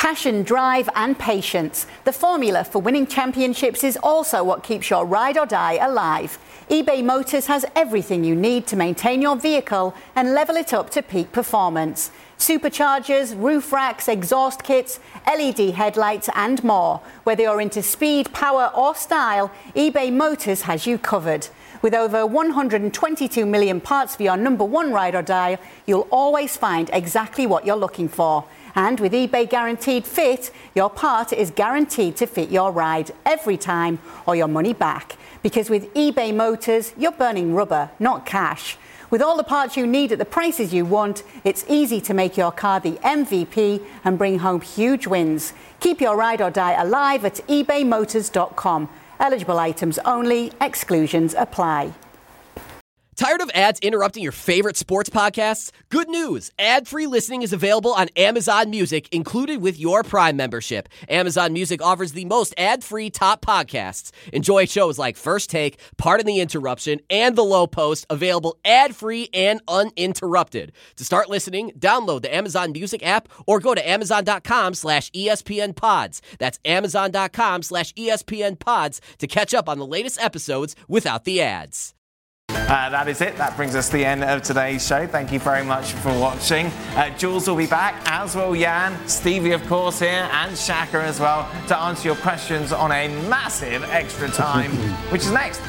Passion, drive and patience. The formula for winning championships is also what keeps your ride or die alive. eBay Motors has everything you need to maintain your vehicle and level it up to peak performance. Superchargers, roof racks, exhaust kits, LED headlights and more. Whether you're into speed, power or style, eBay Motors has you covered. With over 122 million parts for your number one ride or die, you'll always find exactly what you're looking for. And with eBay Guaranteed Fit, your part is guaranteed to fit your ride every time or your money back. Because with eBay Motors, you're burning rubber, not cash. With all the parts you need at the prices you want, it's easy to make your car the MVP and bring home huge wins. Keep your ride or die alive at ebaymotors.com. Eligible items only. Exclusions apply. Tired of ads interrupting your favorite sports podcasts? Good news! Ad-free listening is available on Amazon Music, included with your Prime membership. Amazon Music offers the most ad-free top podcasts. Enjoy shows like First Take, Pardon the Interruption, and The Low Post, available ad-free and uninterrupted. To start listening, download the Amazon Music app or go to amazon.com/ESPNpods. That's amazon.com/ESPNpods to catch up on the latest episodes without the ads. That is it. That brings us to the end of today's show. Thank you very much for watching. Jules will be back, as will Jan, Stevie, of course, here, and Shaka as well, to answer your questions on a massive Extra Time, which is next.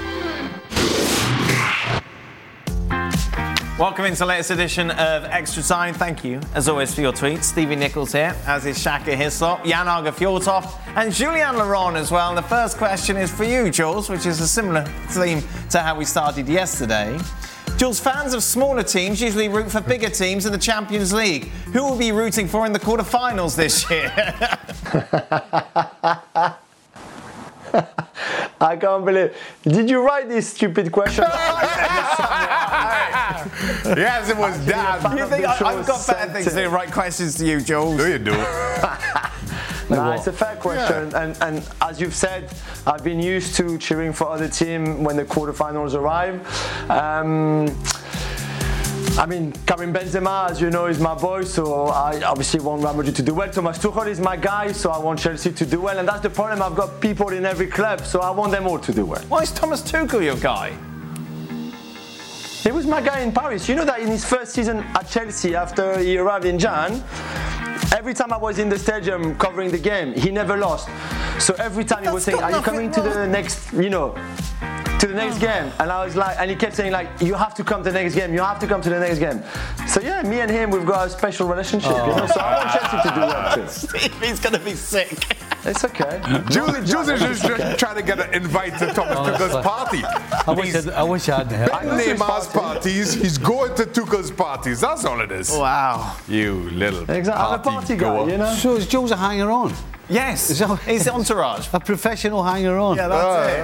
Welcome into the latest edition of Extra Time. Thank you, as always, for your tweets. Stevie Nichols here, as is Shaka Hislop, Jan Arge Fjortoft, and Julian Laurent as well. And the first question is for you, Jules, which is a similar theme to how we started yesterday. Jules, fans of smaller teams usually root for bigger teams in the Champions League. Who will be rooting for in the quarterfinals this year? I can't believe. Did you write this stupid question? Yes, it was Dan. You think I've got better things to do, write questions to you, Jules? No, you do. No, it's a fair question, and as you've said, I've been used to cheering for other team when the quarterfinals arrive. I mean, Karim Benzema, as you know, is my boy, so I obviously want Real Madrid to do well. Thomas Tuchel is my guy, so I want Chelsea to do well, and that's the problem. I've got people in every club, so I want them all to do well. Why is Thomas Tuchel your guy? He was my guy in Paris. You know that in his first season at Chelsea, after he arrived in Jan, every time I was in the stadium covering the game, he never lost. So every time he was saying, "Are you coming to the next, to the next game?" And I was like, and he kept saying like, "You have to come to the next game. You have to come to the next game." So yeah, me and him, we've got a special relationship. So I want Chelsea to do well too. He's going to be sick. It's okay. Jules is just trying to get an invite to Thomas Tuchel's party. I wish I had the help. Neymar's parties, he's going to Tuchel's parties. That's all it is. Wow. You little Exactly. I'm a party guy, you know. So is Jules a hanger-on? Yes. He's entourage. A professional hanger-on? Yeah,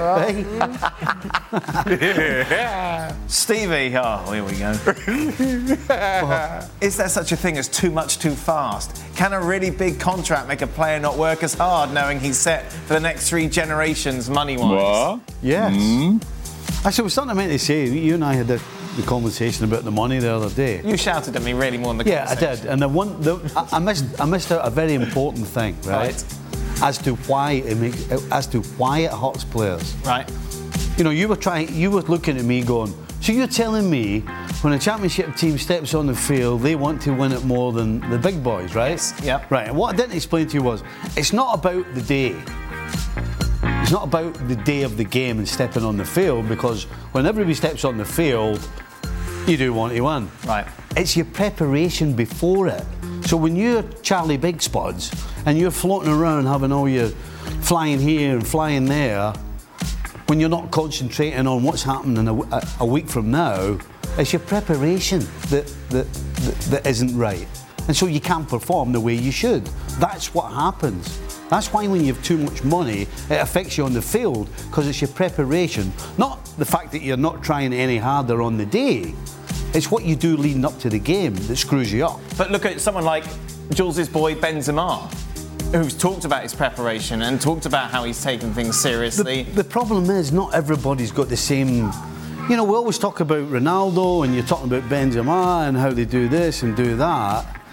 that's it. Stevie, here we go. Is there such a thing as too much too fast? Can a really big contract make a player not work as hard knowing he's set for the next 3 generations money-wise? What? Yes. Actually, it was something I meant to say. You and I had the conversation about the money the other day. You shouted at me really more than the conversation. Yeah, I did. And I missed out a very important thing, right? As to why it hurts players. Right. You know, you were looking at me going, so you're telling me when a championship team steps on the field, they want to win it more than the big boys, right? Yes. Yep. Right. And what I didn't explain to you was, it's not about the day. It's not about the day of the game and stepping on the field, because when everybody steps on the field, you do want to win. Right. It's your preparation before it. So when you're Charlie Big Spuds and you're floating around having all your flying here and flying there, when you're not concentrating on what's happening a week from now, it's your preparation that isn't right. And so you can't perform the way you should. That's what happens. That's why when you have too much money, it affects you on the field, because it's your preparation, not the fact that you're not trying any harder on the day. It's what you do leading up to the game that screws you up. But look at someone like Jules' boy Benzema, who's talked about his preparation and talked about how he's taken things seriously. The problem is not everybody's got the same. You know, we always talk about Ronaldo and you're talking about Benzema and how they do this and do that.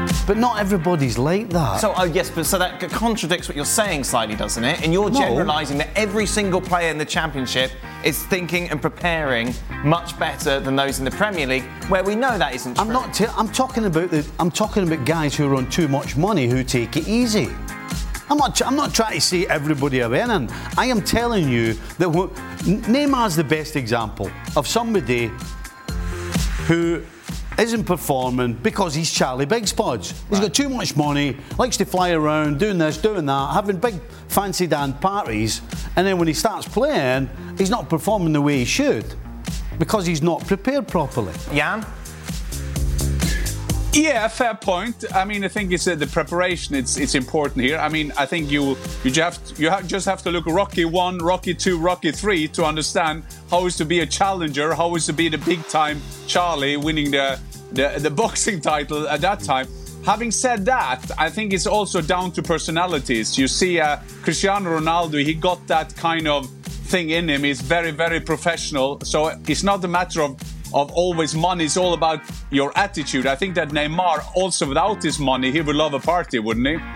But not everybody's like that. So, yes, but so that contradicts what you're saying slightly, doesn't it? And you're No. generalising that every single player in the Championship is thinking and preparing much better than those in the Premier League, where we know that isn't true. I'm talking about guys who are on too much money who take it easy. I'm not trying to say everybody are winning. I am telling you that Neymar's the best example of somebody who isn't performing because he's Charlie Big Spuds. He's got too much money, likes to fly around, doing this, doing that, having big fancy dan parties, and then when he starts playing, he's not performing the way he should because he's not prepared properly. Jan? Yeah, fair point. I mean, I think it's the preparation. It's important here. I mean, I think you just have to look at Rocky 1, Rocky 2, Rocky 3 to understand how it's to be a challenger, how it's to be the big time Charlie winning the boxing title at that time. Having said that, I think it's also down to personalities. You see, Cristiano Ronaldo, he got that kind of thing in him. He's very, very professional. So it's not a matter of always money. It's all about your attitude. I think that Neymar, also without his money, he would love a party, wouldn't he?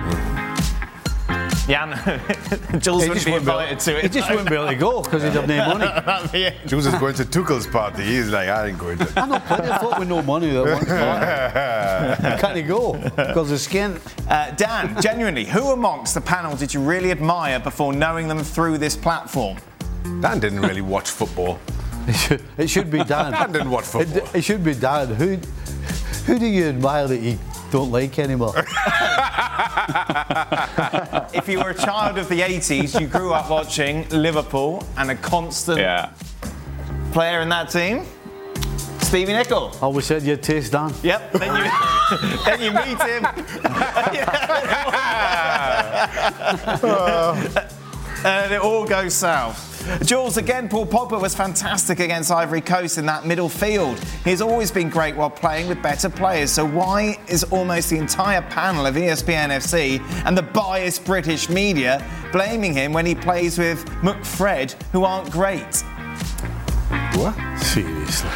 Jan, Jules wouldn't be invited to it. He just wouldn't be able to go because he'd have no money. Jules is going to Tuchel's party. He's like, I ain't going to. I know plenty of folk with no money that want to go. Can't he go because of skin? Dan, genuinely, who amongst the panel did you really admire before knowing them through this platform? Dan didn't really watch football. It should be Dan. Dan didn't watch football. It should be Dan. Who do you admire that you don't like anymore? If you were a child of the 80s, you grew up watching Liverpool and a constant player in that team, Stevie Nicol. Always said you'd taste Dan. Yep. Then you meet him. And it all goes south. Jules, again, Paul Pogba was fantastic against Ivory Coast in that middle field. He's always been great while playing with better players. So why is almost the entire panel of ESPN FC and the biased British media blaming him when he plays with McFred, who aren't great? What? Seriously?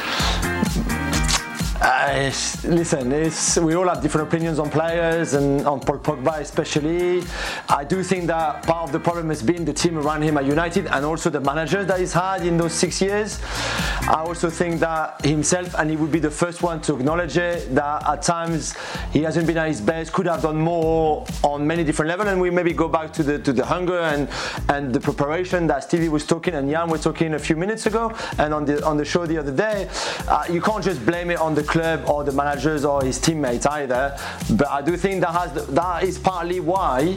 Listen, we all have different opinions on players and on Paul Pogba especially. I do think that part of the problem has been the team around him at United and also the managers that he's had in those 6 years. I also think that himself, and he would be the first one to acknowledge it, that at times he hasn't been at his best, could have done more on many different levels, and we maybe go back to the hunger and the preparation that Stevie was talking and Jan were talking a few minutes ago and on the show the other day. You can't just blame it on the club or the managers or his teammates either, but I do think that is partly why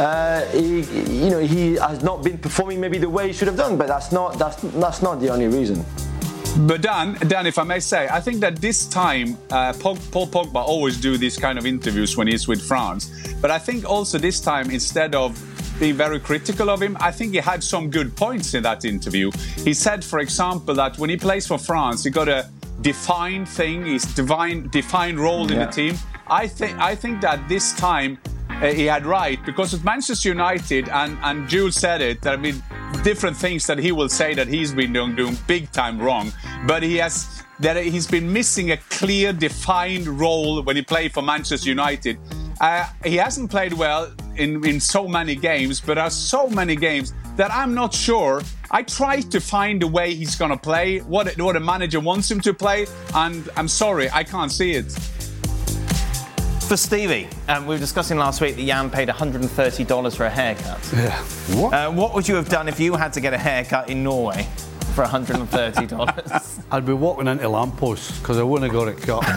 he has not been performing maybe the way he should have done, but that's not the only reason. But Dan, if I may say, I think that this time Paul Pogba always do these kind of interviews when he's with France, but I think also this time, instead of being very critical of him, I think he had some good points in that interview. He said, for example, that when he plays for France, he got a defined thing, his defined role in the team. I think that this time he had right, because with Manchester United, and Jules said it, there have been different things that he will say that he's been doing big time wrong, but he's been missing a clear defined role when he played for Manchester United. He hasn't played well in so many games, but there are so many games that I'm not sure. I try to find the way he's going to play, what a manager wants him to play, and I'm sorry, I can't see it. For Stevie, we were discussing last week that Jan paid $130 for a haircut. Yeah. What? What would you have done if you had to get a haircut in Norway for $130? I'd be walking into lampposts because I wouldn't have got it cut.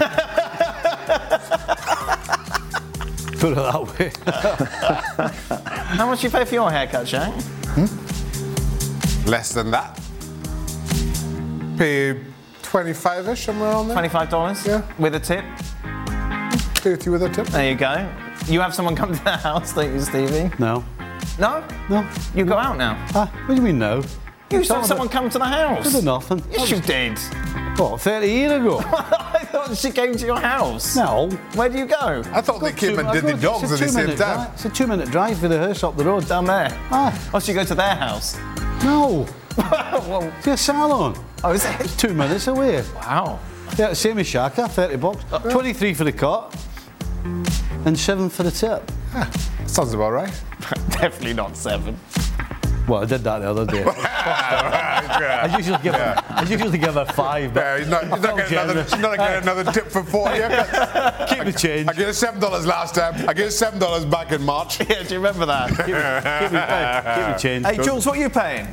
Put it that way. How much do you pay for your haircut, Shaq? Less than that. Pay 25-ish, somewhere around there. $25? Yeah. With a tip? Pay it to you with a tip. There you go. You have someone come to the house, don't you, Stevie? No. No? No. You go out now? What do you mean no? You saw someone come to the house. I did nothing. Yes, you did. What, 30 years ago? I thought she came to your house. No. Where do you go? I thought they came and did the dogs at the same time. It's a 2-minute drive for the house up the road. Down there? Ah. Oh, so you go to their house? No. Well, To a salon. oh, is it? It's 2 minutes away. Wow. Yeah, same as Shaka, $30. 23 for the cut. and 7 for the tip. Sounds about right. Definitely not 7. Well, I did that the other day. I usually give her 5. Yeah, he's not getting another tip for 40. Keep the change. I gave $7 last time. I gave $7 back in March. Yeah, do you remember that? Keep the change. Hey, Jules, what are you paying?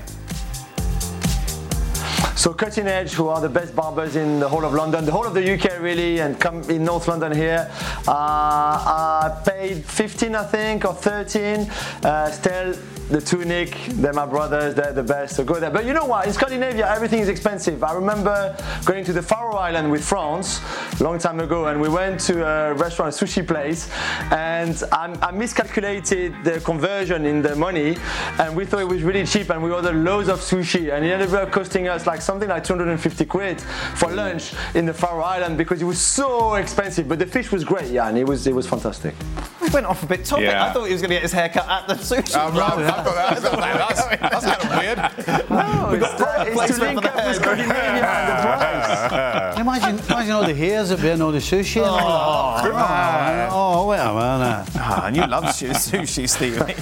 So Cutting Edge, who are the best barbers in the whole of London, the whole of the UK really, and come in North London here. I paid 15, I think, or 13. Still, the Tunic, they're my brothers, they're the best, so go there. But you know what, in Scandinavia, everything is expensive. I remember going to the Faroe Island with France a long time ago, and we went to a restaurant, a sushi place, and I miscalculated the conversion in the money, and we thought it was really cheap, and we ordered loads of sushi, and it ended up costing us like something like 250 quid for lunch in the Faroe Island because it was so expensive, but the fish was great, yeah, and it was fantastic. We went off a bit topic. Yeah. I thought he was going to get his hair cut at the sushi. That's kind of weird. No, it's to link up with Scandinavia and the price. Imagine all the hairs that be in all the sushi. Oh, wait a minute. And you love sushi, Stevie.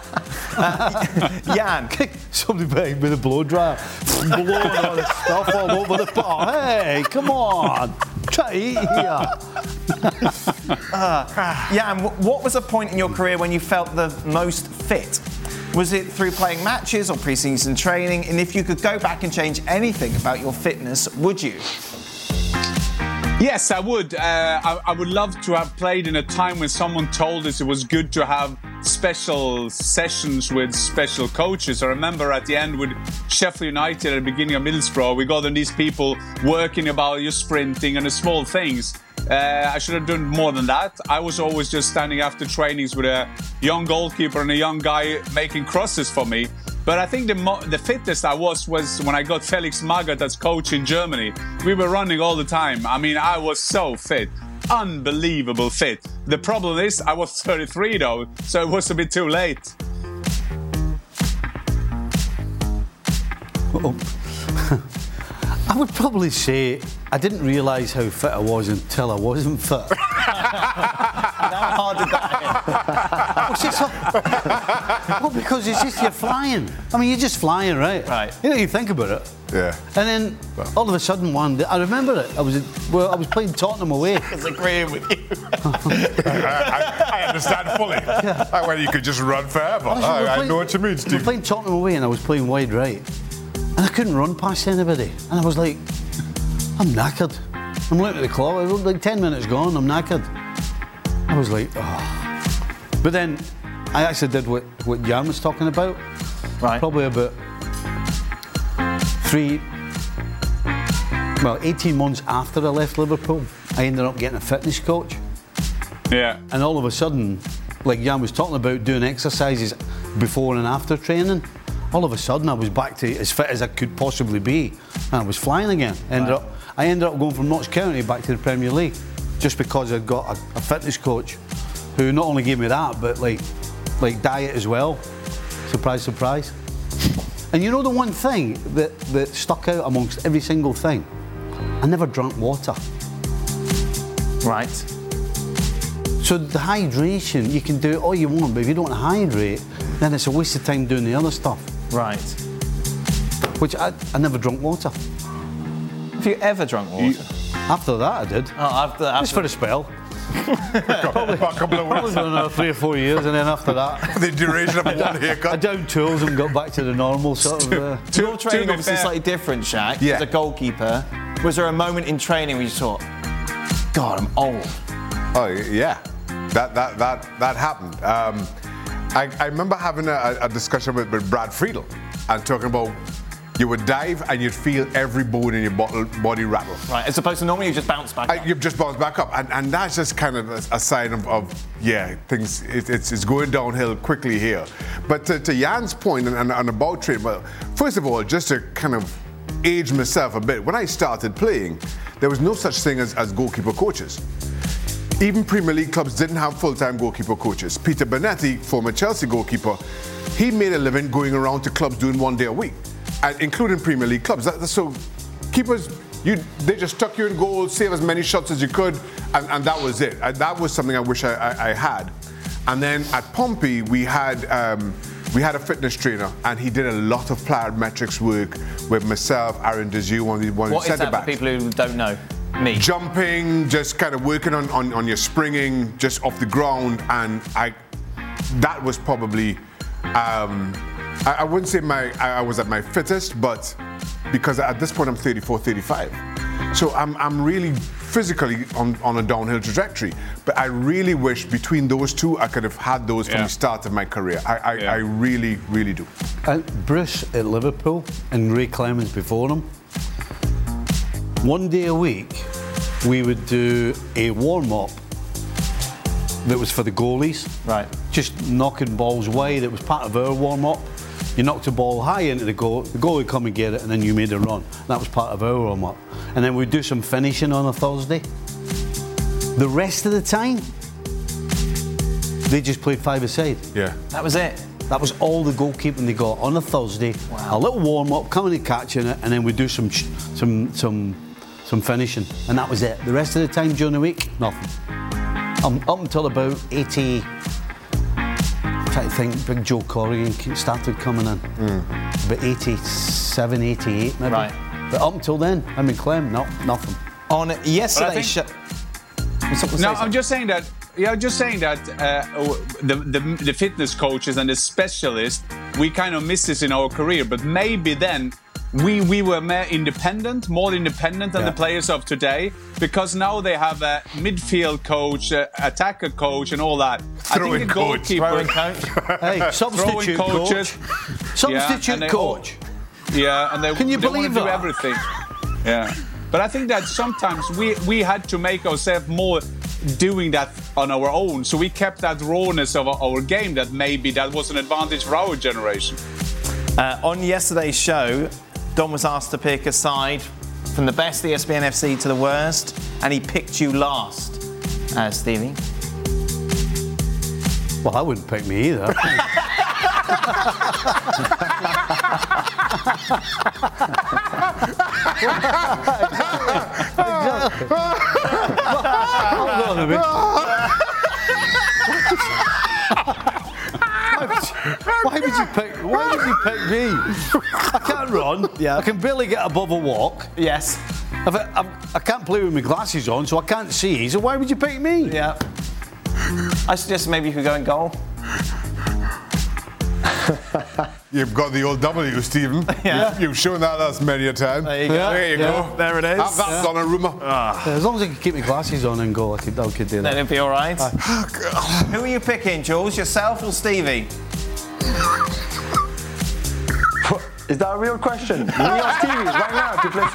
Jan. Somebody behind with a blow dryer, blowing all the stuff all over the pot. Hey, come on. Try to eat here. Jan, what was a point in your career when you felt the most fit? Was it through playing matches or pre-season training? And if you could go back and change anything about your fitness, would you? Yes, I would. I would love to have played in a time when someone told us it was good to have special sessions with special coaches. I remember at the end with Sheffield United at the beginning of Middlesbrough, we got on these people working about your sprinting and the small things. I should have done more than that. I was always just standing after trainings with a young goalkeeper and a young guy making crosses for me. But I think the fittest I was when I got Felix Magath as coach in Germany. We were running all the time. I mean, I was so fit. Unbelievable fit. The problem is I was 33 though, so it was a bit too late. I would probably say I didn't realise how fit I was until I wasn't fit. How hard did that hit? Well, because it's just you're flying. I mean, you're just flying, right? Right. You know, you think about it. Yeah. And then all of a sudden one day, I remember it. I was playing Tottenham away. I was agreeing with you. I understand fully. Yeah. Well, you could just run forever. I know what you mean, We Steve. were playing Tottenham away and I was playing wide right. And I couldn't run past anybody. And I was like, I'm knackered. I'm looking at the clock, I was like 10 minutes gone, I'm knackered. I was like, oh. But then I actually did what Jan was talking about. Right. Probably about 18 months after I left Liverpool, I ended up getting a fitness coach. Yeah. And all of a sudden, like Jan was talking about doing exercises before and after training, all of a sudden I was back to as fit as I could possibly be. And I was flying again. I ended up going from Notts County back to the Premier League just because I'd got a fitness coach who not only gave me that, but like diet as well. Surprise, surprise. And you know the one thing that stuck out amongst every single thing? I never drank water. Right. So the hydration, you can do it all you want, but if you don't hydrate, then it's a waste of time doing the other stuff. Right. Which I never drank water. Have you ever drunk water? After that I did. Oh, after Just for a spell. Probably a couple of Probably weeks. for another 3 or 4 years, and then after that, The duration of one I haircut. downed tools and got back to the normal sort of. Your training be obviously fair- slightly different, Shaq. Yeah. As a goalkeeper, was there a moment in training where you thought, God, I'm old? Oh yeah, that happened. I remember having a discussion with Brad Friedel and talking about you would dive and you'd feel every bone in your body rattle. Right, as opposed to normally you just bounce back up. You've just bounced back up, and that's just kind of a sign of things. It's going downhill quickly here. But to Jan's point and about training, well, first of all, just to kind of age myself a bit, when I started playing, there was no such thing as goalkeeper coaches. Even Premier League clubs didn't have full-time goalkeeper coaches. Peter Bonetti, former Chelsea goalkeeper, he made a living going around to clubs doing 1 day a week, and including Premier League clubs. So keepers they just stuck you in goal, save as many shots as you could, and that was it. That was something I wish I had. And then at Pompey, we had a fitness trainer, and he did a lot of plyometrics work with myself, Aaron Deziu, one of the What is that for people who don't know? Me. Jumping, just kind of working on your springing, just off the ground, and that was probably, I wouldn't say I was at my fittest, but because at this point I'm 34, 35. So I'm really physically on a downhill trajectory. But I really wish between those two I could have had those from the start of my career. I really, really do. Bruce at Liverpool and Ray Clemens before him, one day a week we would do a warm-up that was for the goalies. Right. Just knocking balls wide. It was part of our warm-up. You knocked a ball high into the goal would come and get it, and then you made a run. That was part of our warm-up. And then we'd do some finishing on a Thursday. The rest of the time, they just played five-a-side. Yeah. That was it. That was all the goalkeeping they got on a Thursday. Wow. A little warm-up, coming and catching it, and then we'd do some finishing, and that was it. The rest of the time during the week, nothing. Up until about 80. I'm trying to think, Big Joe Corrigan started coming in. About 87, 88 maybe. Right. But up until then, I mean, Clem, no, nothing. On yesterday's show. No, I'm just saying that. Yeah, just saying that the fitness coaches and the specialists, we kind of miss this in our career, but maybe then we were more independent than the players of today, because now they have a midfield coach, attacker coach, and all that. Throwing coach. Hey, substitute coach. Substitute coach. Yeah, and they Can you want believe to do that? everything. Yeah, but I think that sometimes we had to make ourselves more doing that on our own, so we kept that rawness of our game that maybe that was an advantage for our generation. On yesterday's show, Don was asked to pick a side from the best ESPN FC to the worst, and he picked you last, Stevie. Well, I wouldn't pick me either. Hold on a minute. Why would you pick me? I can't run. Yeah. I can barely get above a walk. Yes. I can't play with my glasses on, so I can't see. So why would you pick me? Yeah. I suggest maybe you could go in goal. You've got the old W, Stephen. Yeah. You've shown that us many a time. There you go. Yeah. There you go. There it is. That's on a rumour. As long as I can keep my glasses on and go, I could do that. Then it'd be all right. Who are you picking, Jules? Yourself or Stevie? Is that a real question? We are Stevie right now to play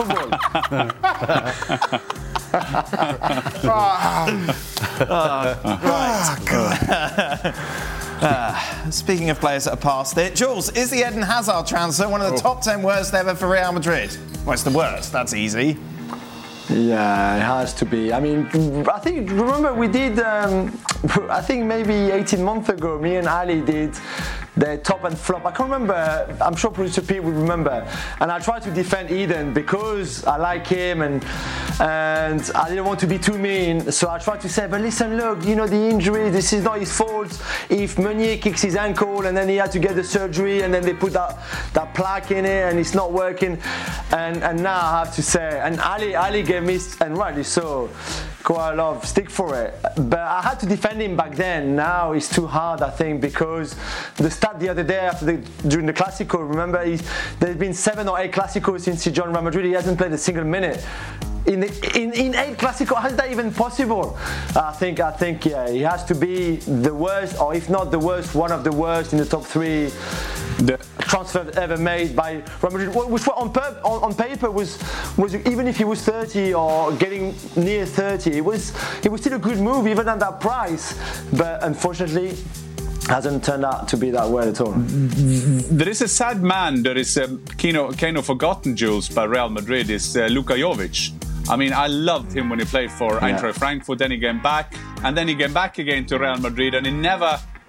football. Speaking of players that are past it, Jules, is the Eden Hazard transfer one of the top 10 worst ever for Real Madrid? Well, it's the worst. That's easy. Yeah, it has to be. I mean, I think, remember we did, I think maybe 18 months ago, me and Ali did the top and flop. I can't remember, I'm sure producer Pete would remember. And I tried to defend Eden because I like him and I didn't want to be too mean. So I tried to say, but listen, look, you know, the injury, this is not his fault. If Meunier kicks his ankle and then he had to get the surgery and then they put that plaque in it and it's not working. And now I have to say, and Ali gave me, and rightly so, quite a lot of stick for it. But I had to defend him back then. Now it's too hard, I think, because the stat the other day during the Clásico, remember, there's been 7 or 8 Clásicos since he joined Real Madrid. He hasn't played a single minute. In 8 Clásicos, how is that even possible? I think, yeah, he has to be the worst, or if not the worst, one of the worst in the top 3 transfers ever made by Real Madrid, which on paper was even if he was 30 or getting near 30, it was still a good move even at that price. But unfortunately, hasn't turned out to be that way at all. There is a sad man that is kind of forgotten, Jules, by Real Madrid, is Luka Jovic. I mean, I loved him when he played for Eintracht Frankfurt, then he came back, and then he came back again to Real Madrid, and he never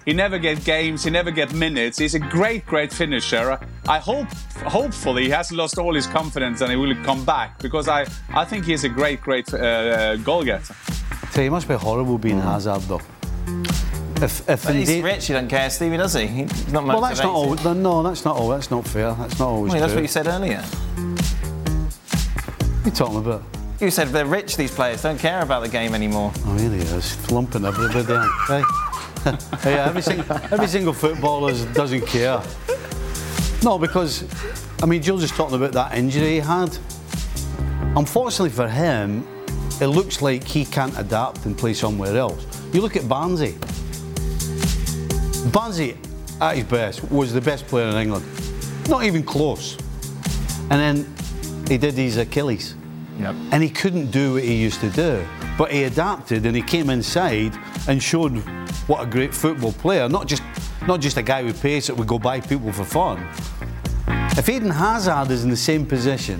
He never get games. He never get minutes. He's a great finisher. Hopefully, he hasn't lost all his confidence and he will come back, because I think he's a great goal getter. So he must be horrible being Hazard, though. If but he's rich, he doesn't care, Stevie, does he? He's not motivated. Well, that's not always. No, that's not all. That's not fair. That's not always. Well, that's true. what you said earlier. What are you talking about? You said they're rich. These players don't care about the game anymore. Oh, really is lumping everybody down. Right? Yeah, every single footballer doesn't care. No, because I mean, Jules is talking about that injury he had. Unfortunately for him, it looks like he can't adapt and play somewhere else. You look at Barnsley. Barnsley, at his best, was the best player in England. Not even close. And then he did his Achilles. Yep. And he couldn't do what he used to do. But he adapted and he came inside and showed what a great football player. Not just a guy with pace that would go by people for fun. If Eden Hazard is in the same position,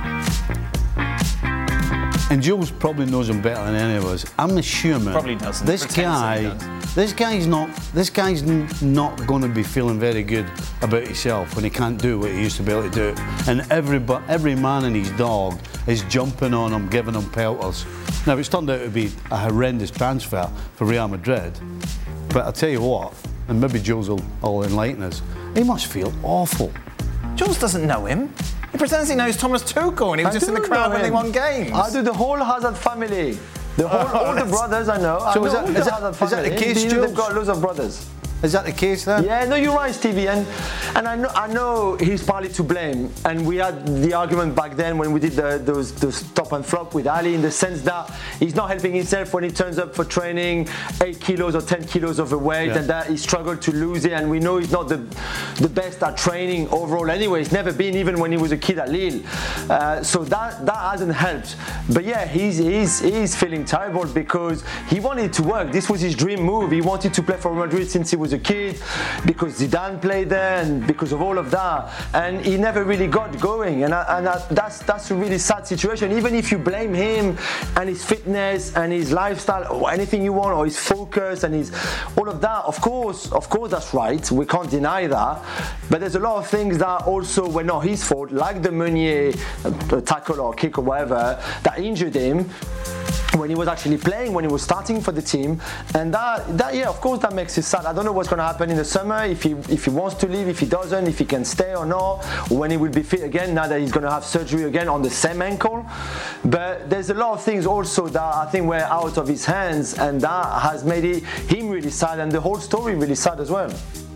and Jules probably knows him better than any of us, I'm assuming probably doesn't. This guy's not going to be feeling very good about himself when he can't do what he used to be able to do. And every man and his dog is jumping on him, giving him pelters. Now, it's turned out to be a horrendous transfer for Real Madrid, but I'll tell you what, and maybe Jules will enlighten us, he must feel awful. Jules doesn't know him. He pretends he knows Thomas Tuchel, and he was just in the crowd when they won games. I do the whole Hazard family. All the brothers I know. So is that the case, Jules? They've got loads of brothers. Is that the case then? Yeah, no, you're right, Stevie, and I know he's partly to blame. And we had the argument back then when we did those top and flop with Ali, in the sense that he's not helping himself when he turns up for training 8 kilos or 10 kilos overweight, and that he struggled to lose it. And we know he's not the best at training overall anyway. He's never been, even when he was a kid at Lille. So that hasn't helped. But yeah, he's feeling terrible because he wanted to work. This was his dream move. He wanted to play for Real Madrid since he was a kid, because Zidane played there and because of all of that, and he never really got going, and that's a really sad situation. Even if you blame him and his fitness and his lifestyle or anything you want, or his focus and his all of that, of course that's right, we can't deny that, but there's a lot of things that also were not his fault, like the Meunier tackle or kick or whatever that injured him when he was actually playing, when he was starting for the team, and that yeah, of course that makes it sad. I don't know what's going to happen in the summer, if he wants to leave, if he doesn't, if he can stay or not, or when he will be fit again, now that he's going to have surgery again on the same ankle. But there's a lot of things also that I think were out of his hands, and that has made him really sad, and the whole story really sad as well.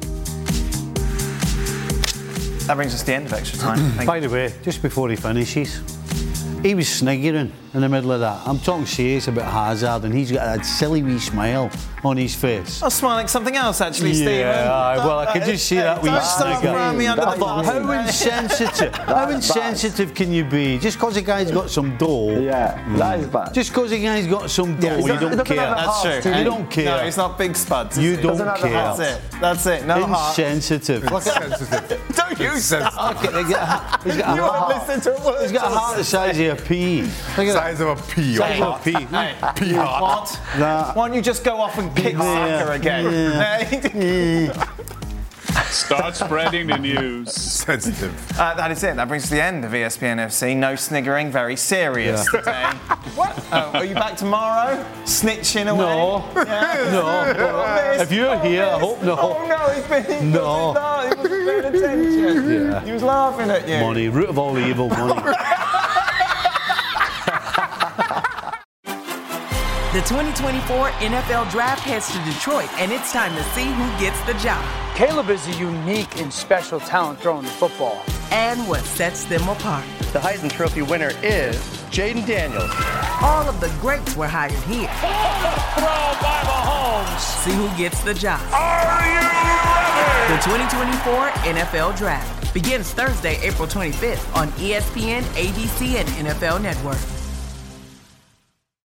That brings us to the end of extra time. By the way, just before he finishes, he was sniggering in the middle of that. I'm talking serious about Hazard, and he's got that silly wee smile on his face. I was smiling something else, actually, Stephen. Yeah, well, I could just see that wee snigger. How insensitive can you be? Just because a guy's got some dough. Yeah, that is bad. Just because a guy's got some dough, you don't care. That's true. You don't care. No, it's not big spuds. You don't care. That's it. No heart. Insensitive. Don't use that. He's got a heart the size of a pea. Size of a pea. Size of a pea. Pea heart. Why don't you just go off and kick Saka again? Start spreading the news. Sensitive. That is it. That brings us to the end of ESPN FC. No sniggering, very serious today. What? Are you back tomorrow? Snitching away? No. If you're here, I hope not. Oh no, he wasn't paying attention. Yeah. He was laughing at you. Money, root of all evil, money. The 2024 NFL Draft heads to Detroit, and it's time to see who gets the job. Caleb is a unique and special talent throwing the football. And what sets them apart. The Heisman Trophy winner is Jaden Daniels. All of the greats were hired here. Throw by Mahomes. See who gets the job. Are you ready? The 2024 NFL Draft begins Thursday, April 25th on ESPN, ABC, and NFL Network.